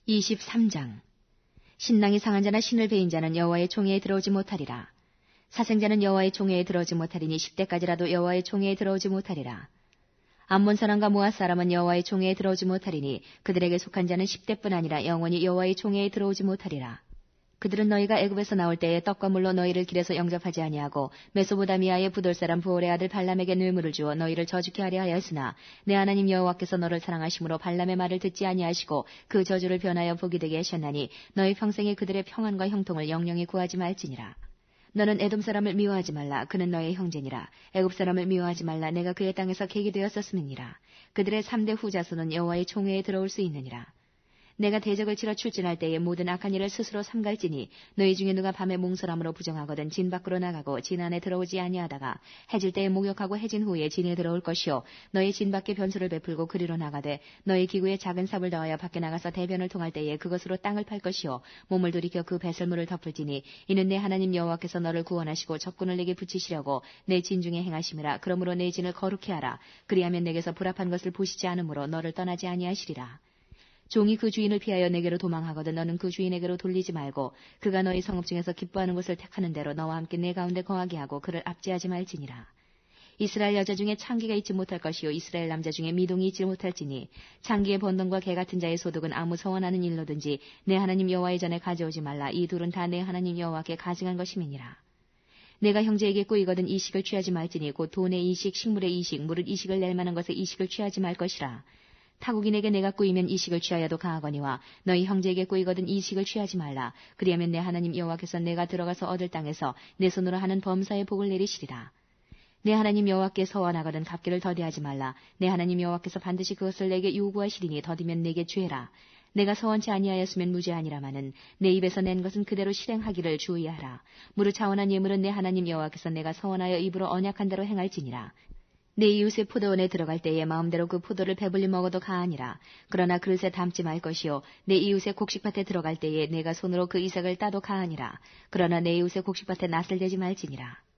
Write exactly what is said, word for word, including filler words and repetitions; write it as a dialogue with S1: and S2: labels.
S1: 이십삼 장. 신랑이 상한 자나 신을 베인 자는 여호와의 총회에 들어오지 못하리라. 사생자는 여호와의 총회에 들어오지 못하리니 십 대까지라도 여호와의 총회에 들어오지 못하리라. 암몬 사람과 모압 사람은 여호와의 총회에 들어오지 못하리니 그들에게 속한 자는 십 대뿐 아니라 영원히 여호와의 총회에 들어오지 못하리라. 그들은 너희가 애굽에서 나올 때에 떡과 물로 너희를 길에서 영접하지 아니하고 메소보다미아의 부돌 사람 부올의 아들 발람에게 뇌물을 주어 너희를 저주케 하려 하였으나 내 하나님 여호와께서 너를 사랑하심으로 발람의 말을 듣지 아니하시고 그 저주를 변하여 복이 되게 하셨나니 너희 평생에 그들의 평안과 형통을 영영히 구하지 말지니라. 너는 에돔 사람을 미워하지 말라. 그는 너의 형제니라. 애굽 사람을 미워하지 말라. 내가 그의 땅에서 객이 되었었음이니라. 그들의 삼 대 후자손은 여호와의 총회에 들어올 수 있느니라. 내가 대적을 치러 출진할 때에 모든 악한 일을 스스로 삼갈지니 너희 중에 누가 밤에 몽설함으로 부정하거든 진 밖으로 나가고 진 안에 들어오지 아니하다가 해질 때에 목욕하고 해진 후에 진에 들어올 것이요 너희 진 밖에 변수를 베풀고 그리로 나가되 너희 기구에 작은 삽을 더하여 밖에 나가서 대변을 통할 때에 그것으로 땅을 팔 것이요 몸을 돌이켜 그 배설물을 덮을지니 이는 내 하나님 여호와께서 너를 구원하시고 적군을 내게 붙이시려고 내 진 중에 행하심이라. 그러므로 내 진을 거룩히 하라. 그리하면 내게서 불합한 것을 보시지 않으므로 너를 떠나지 아니하시리라. 종이 그 주인을 피하여 내게로 도망하거든 너는 그 주인에게로 돌리지 말고 그가 너희 성읍 중에서 기뻐하는 곳을 택하는 대로 너와 함께 내 가운데 거하게 하고 그를 압제하지 말지니라. 이스라엘 여자 중에 창기가 있지 못할 것이요 이스라엘 남자 중에 미동이 있지 못할지니 창기의 번동과 개 같은 자의 소득은 아무 서원하는 일로든지 내 하나님 여호와의 전에 가져오지 말라. 이 둘은 다 내 하나님 여호와께 가증한 것임이니라. 내가 형제에게 꾸이거든 이식을 취하지 말지니 곧 돈의 이식, 식물의 이식, 무릇 이식을 낼 만한 것에 이식을 취하지 말 것이라. 타국인에게 내가 꾸이면 이식을 취하여도 가하거니와 너희 형제에게 꾸이거든 이식을 취하지 말라. 그리하면 내 하나님 여호와께서 내가 들어가서 얻을 땅에서 내 손으로 하는 범사의 복을 내리시리라. 내 하나님 여호와께 서원하거든 값기를 더디하지 말라. 내 하나님 여호와께서 반드시 그것을 내게 요구하시리니 더디면 내게 죄라. 내가 서원치 아니하였으면 무죄하니라마는 내 입에서 낸 것은 그대로 실행하기를 주의하라. 무릇 자원한 예물은 내 하나님 여호와께서 내가 서원하여 입으로 언약한 대로 행할지니라. 내 이웃의 포도원에 들어갈 때에 마음대로 그 포도를 배불리 먹어도 가하니라. 그러나 그릇에 담지 말 것이요 내 이웃의 곡식밭에 들어갈 때에 내가 손으로 그 이삭을 따도 가하니라. 그러나 내 이웃의 곡식밭에 낫을 대지 말지니라.